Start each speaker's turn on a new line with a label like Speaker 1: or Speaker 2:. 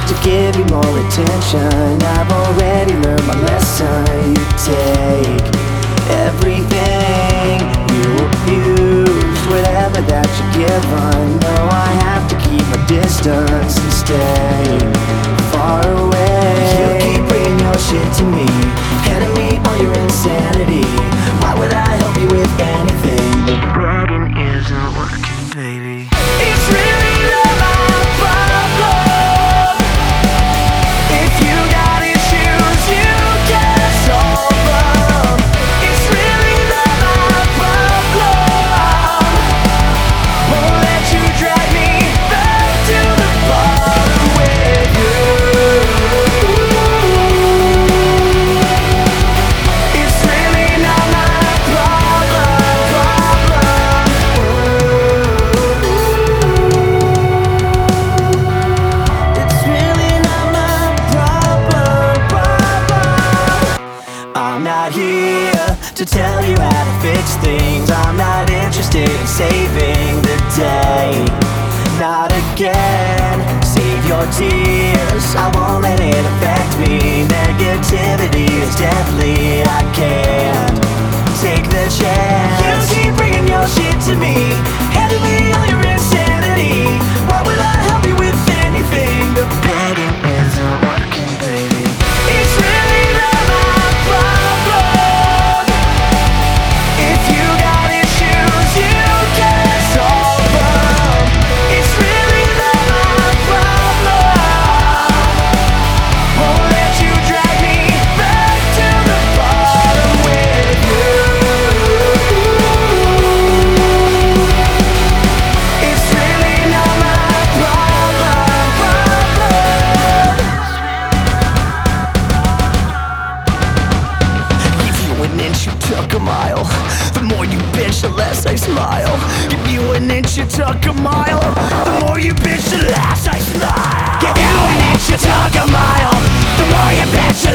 Speaker 1: to give you more attention. I've already learned my lesson. You take everything, you abuse whatever that you're given. No, I have to keep my distance and stay far away. You keep bringing your shit to me, handing me all your insanity. Why would I help you with anything? The bragging isn't working, baby. It's really not my problem. If you got issues, you can solve them. It's really not my problem. Won't let you drag me back to the bottom with you. It's really not my problem. It's really not my problem. I'm not here to tell you how to fix things. I'm not interested in saving the day. Not again. Save your tears, I won't let it affect me. Negativity is deadly, I can't take the chance. You keep bringing your shit to me, handing me all your insanity. Why would I help you with anything? The begging isn't working, baby. It's really not my problem. If you got issues, you can solve them. It's really not my problem. Won't let you drag me back to the bottom with you. It's really not my problem. Give you an inch, you took a mile. The more you bitch, the less I smile. Give you an inch, you took a mile. The more you bitch, the less I smile. Give you an inch, you took a mile. The more you bitch,